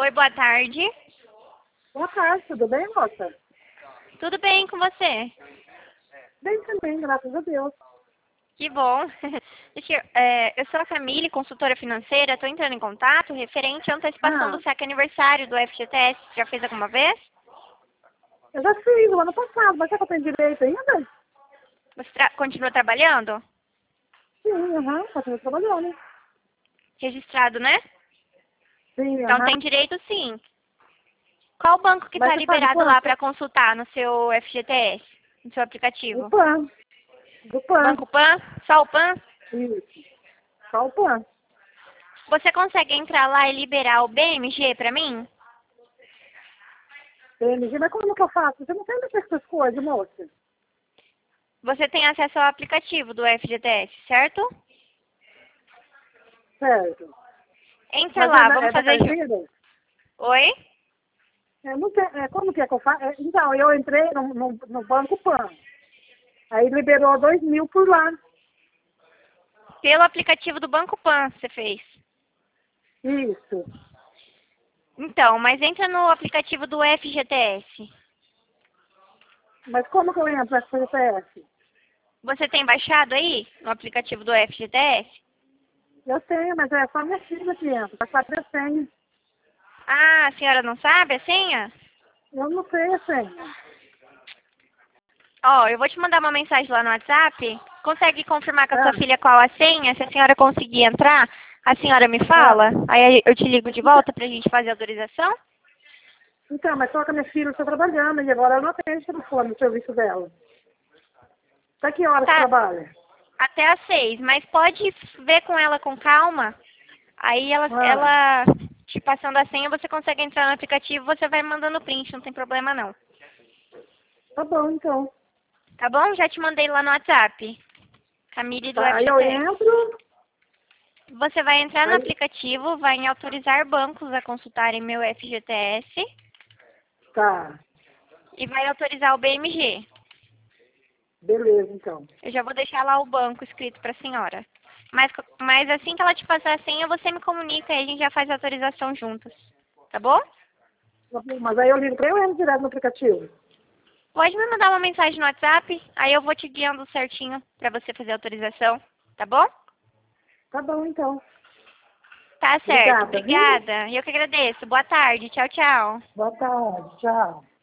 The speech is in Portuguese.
Oi, boa tarde. Boa tarde, tudo bem, moça? Tudo bem com você? Bem também, graças a Deus. Que bom. Eu sou a Camille, consultora financeira. Estou entrando em contato referente à antecipação do saque aniversário do FGTS. Já fez alguma vez? Eu já fiz o ano passado, mas será que eu tenho direito ainda? Você continua trabalhando? Sim, continuo trabalhando. Registrado, né? Sim, Então tem direito sim. Qual banco que Mas está você sabe liberado lá quanto? para consultar no seu FGTS, no seu aplicativo? O PAN. Do PAN. Banco Pan? Só o Pan? Isso. Só o PAN. Você consegue entrar lá e liberar o BMG para mim? PMG, mas como que eu faço? Você não tem essas coisas, moça? Você tem acesso ao aplicativo do FGTS, certo? Certo. Entra Mas lá, vamos da fazer junto. carteira? Oi? Não tem, como que eu faço? Então, eu entrei no Banco PAN. Aí liberou 2.000 por lá. Pelo aplicativo do Banco Pan você fez. Isso. Então, mas entra no aplicativo do FGTS. Mas como que eu entro nessa CPF? Você tem baixado aí no aplicativo do FGTS? Eu tenho, mas é só minha filha que entra. Pra saber a senha. Ah, a senhora não sabe a senha? Eu não sei a senha. Ó, eu vou te mandar uma mensagem lá no WhatsApp. Consegue confirmar com a sua Ah, filha qual a senha? Se a senhora conseguir entrar, a senhora me ah. fala. Aí eu te ligo de volta pra gente fazer a autorização. Então, mas só que a minha filha está trabalhando e agora ela não atende telefone no serviço dela. Até que horas você Tá, trabalha? até às 6, mas pode ver com ela com calma. Aí Ah, ela te passando a senha, você consegue entrar no aplicativo, você vai mandando print, não tem problema não. tá bom, então. Tá bom? Já te mandei lá no WhatsApp. Camille do Tá, aí eu FGTS. entro, Você vai entrar no aí... aplicativo, vai em autorizar bancos a consultarem meu FGTS Tá, e vai autorizar o BMG. beleza, então. Eu já vou deixar lá o banco escrito para a senhora. Mas assim que ela te passar a senha, você me comunica e a gente já faz a autorização juntas. Tá bom? Mas aí eu ligo pra eu entro direto no aplicativo. Pode me mandar uma mensagem no WhatsApp, aí eu vou te guiando certinho para você fazer a autorização. Tá bom? Tá bom, então. Tá certo. Obrigada, viu? Obrigada. Eu que agradeço. Boa tarde. Tchau, tchau. Boa tarde, tchau.